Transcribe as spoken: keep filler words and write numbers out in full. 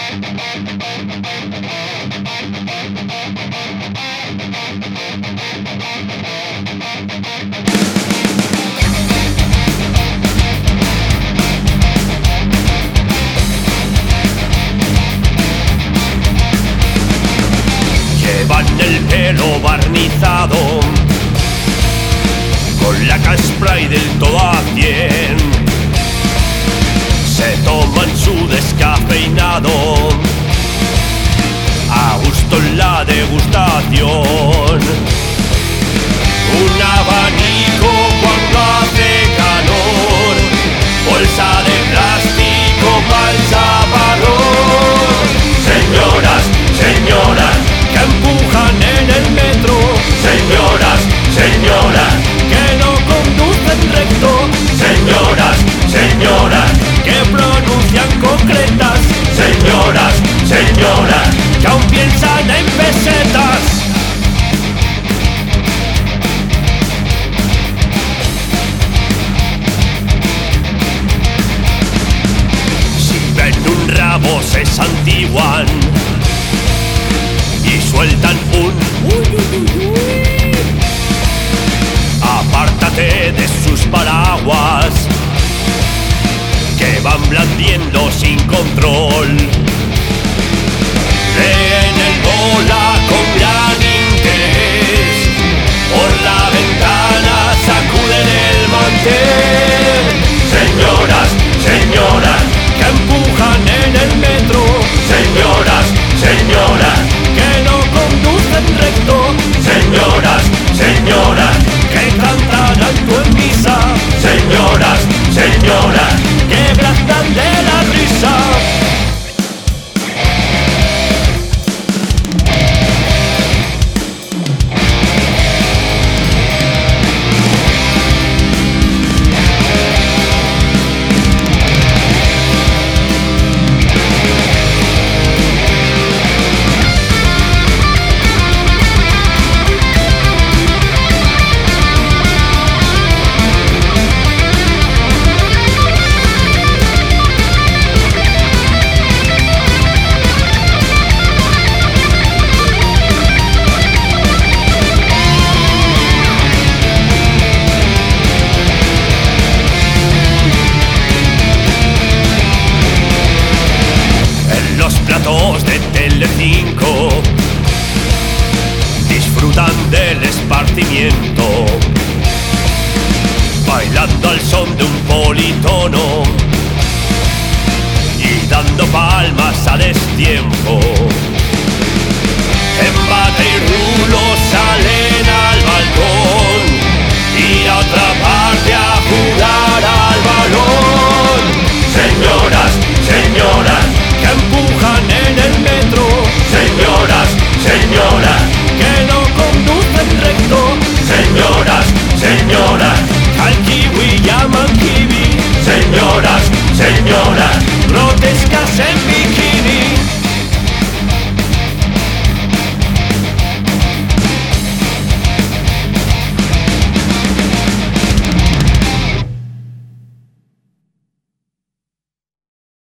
Llevan el pelo barnizado con la spray del todo a cien. Se toman su descafeinado a gusto en la degustación. Un abanico cuando hace calor, bolsa de plástico para el chaparrón. Señoras, señoras que empujan en el metro, señoras, señoras que no conducen recto, señoras, señoras que pronuncian concretas, señoras, señoras que aún piensan en pesetas. Si ven un rabo se santiguan y sueltan un uy, uy, uy. Apártate de sus paraguas que van blandiendo sin control. Leen el bola con gran interés, por la ventana sacuden el mantel. Señoras, señoras que empujan en el metro, señoras, señoras que no conducen recto, señoras, señoras que cantan alto en misa, señoras, señoras que brazan de la risa. De Telecinco disfrutan del esparcimiento, bailando al son de un politono y dando palmas a destiempo.